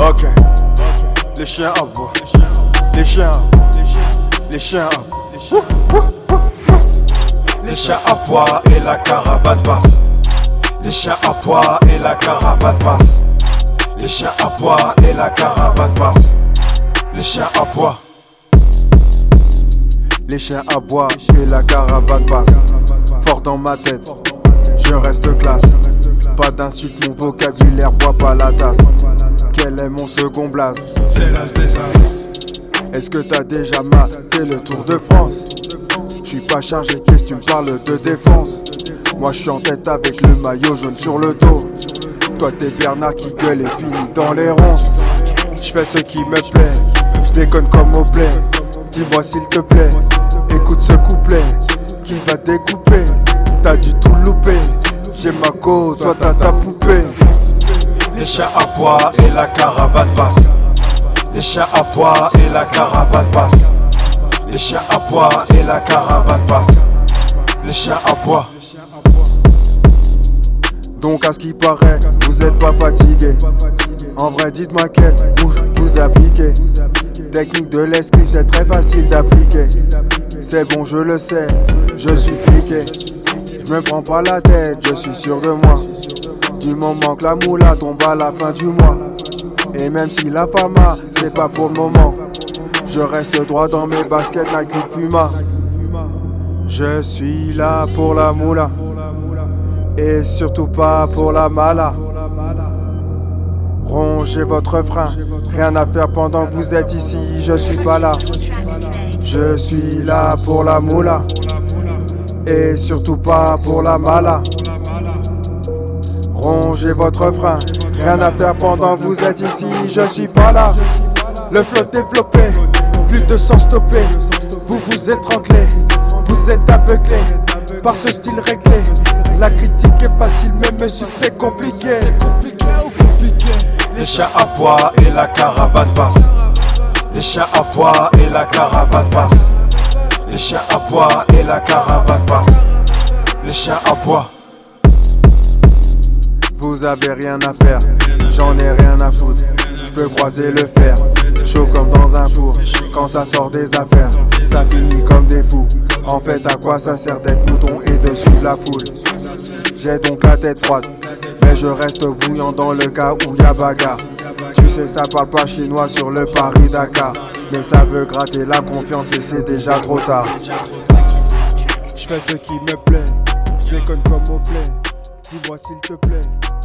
Ok, les chiens aboient, les chiens, les chiens aboient. Les chiens aboient et la caravane passe. Les chiens aboient et la caravane passe. Les chiens aboient et la caravane passe. Les chiens aboient. Les chiens aboient et la caravane passe. Fort dans ma tête, je reste classe. Pas d'insulte, mon vocabulaire boit pas la tasse. Quel est mon second blaze? C'est l'âge des as. Est-ce que t'as déjà maté le Tour de France? J'suis pas chargé, qu'est-ce que tu me parles de défense? Moi j'suis en tête avec le maillot jaune sur le dos. Toi t'es Bernard qui gueule et finit dans les ronces. J'fais ce qui me plaît, j'déconne comme au blé. Dis-moi s'il te plaît, écoute ce couplet qui va découper. T'as dû tout louper, j'ai ma go, toi t'as ta poupée. Les chiens aboient et la caravane passe. Les chiens aboient et la caravane passe. Les chiens aboient et la caravane passe. Les chiens aboient. Donc à ce qui paraît, vous êtes pas fatigué. En vrai dites-moi quelle bouche vous appliquez. Technique de l'esquive c'est très facile d'appliquer. C'est bon je le sais, je suis fliqué. Je me prends pas la tête, je suis sûr de moi. Du moment que la moula tombe à la fin du mois. Et même si la fama c'est pas pour le moment, je reste droit dans mes baskets Nike Puma. Je suis là pour la moula et surtout pas pour la mala. Rongez votre frein, rien à faire pendant que vous êtes ici, je suis pas là. Je suis là pour la moula et surtout pas pour la mala. Rongez votre frein, rien à faire pendant que vous êtes ici, je suis pas là. Le flot développé, flûte sans stopper. Vous vous étranglez, vous êtes aveuglé par ce style réglé. La critique est facile mais me succès compliqué. Les chiens aboient et la caravane passe. Les chiens aboient et la caravane passe. Les chiens aboient et la caravane passe. Les chiens aboient. Vous avez rien à faire, j'en ai rien à foutre. Je peux croiser le fer, chaud comme dans un four. Quand ça sort des affaires, ça finit comme des fous. En fait à quoi ça sert d'être mouton et de suivre la foule? J'ai donc la tête froide, mais je reste bouillant dans le cas où y a bagarre. Tu sais ça parle pas chinois sur le Paris-Dakar, mais ça veut gratter la confiance et c'est déjà trop tard. Je fais ce qui me plaît, je déconne comme au play. Dis-moi s'il te plaît,